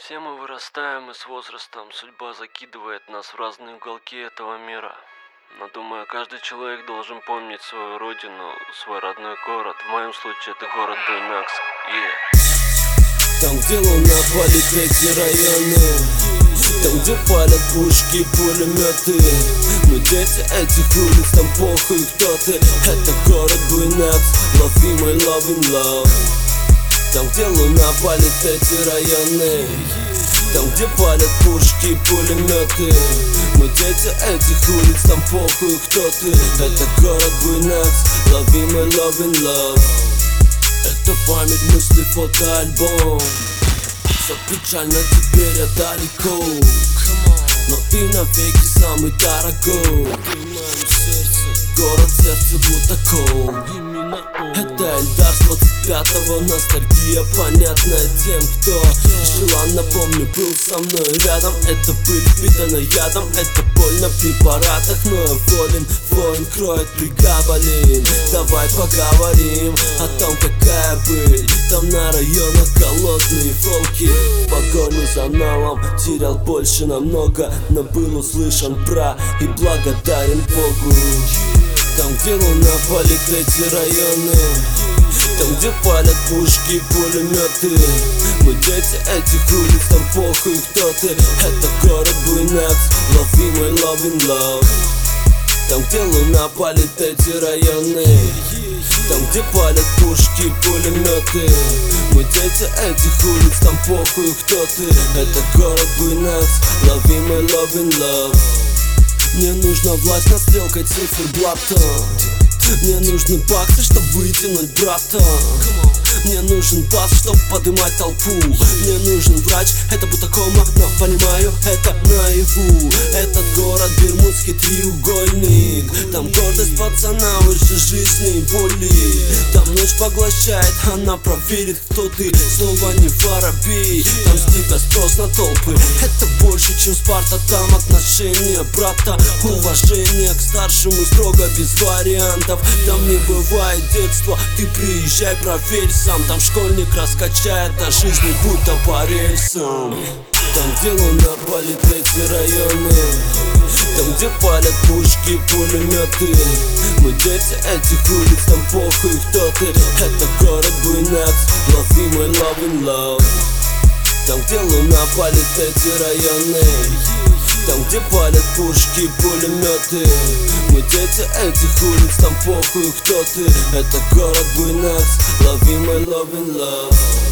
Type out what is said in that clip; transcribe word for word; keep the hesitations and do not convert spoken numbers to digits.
Все мы вырастаем, и с возрастом судьба закидывает нас в разные уголки этого мира. Но думаю, каждый человек должен помнить свою родину, свой родной город. В моем случае это город Буйнакск. Yeah. Там, где луна палит эти районы, там, где палят пушки и пулеметы. Мы дети этих улиц, там похуй кто ты. Это город Буйнакск, лови мой love in love. Там, где луна палит эти районы, там, где палят пушки и пулеметы. Мы дети этих улиц, там похуй кто ты. Это город Буйнакск, лови мой love in love. Это память, мысли, фотоальбом. Все печально, теперь я далеко, но ты навеки самый дорогой. Город сердце Бутаков. Это Эльдар с двадцать пятого, ностальгия понятная тем, кто желанно, помню, был со мной рядом. Это пыль впитана ядом, это боль на препаратах, но я волен, воин кроет приговорим. Давай поговорим о том, какая быль. Там на районах голодные волки. В погоню за налом терял больше намного, но был услышан про и благодарен Богу. Там, где луна палит эти районы, там, где палят пушки и пулеметы. Мы дети этих улиц, там похуй кто ты. Это город Буйнакск, лови мой love in love. Там, где луна палит эти районы, там, где палят пушки и пулеметы. Мы дети этих улиц, там похуй кто ты. Это город Буйнакск, лови мой love in love. Мне нужна власть над стрелкой циферблата. Мне нужны баксы, чтоб вытянуть брата. Мне нужен бас, чтоб подымать толпу. Мне нужен врач, это бутакома, но понимаю, это наяву. Этот город бермудский треугольник. Там гордость пацана выше жизни и боли. Там ночь поглощает, она проверит, кто ты. Снова не воробей, там с тебя спрос на толпы. Это больше, чем Спарта, там отношения брата. Уважение к старшему строго без вариантов. Там не бывает детства, ты приезжай, проверь сам. Там школьник раскачает на жизни, будто по рельсам. Там, где луна палит эти районы, там, где палят пушки и пулеметы. Мы дети этих улиц, там похуй кто ты. Это город Буйнакск, лови мой love in love. Там, где луна палит эти районы, там, где палят пушки и пулеметы. Мы дети этих улиц, там похуй кто ты. Это город Буйнакск, лови мой love in love.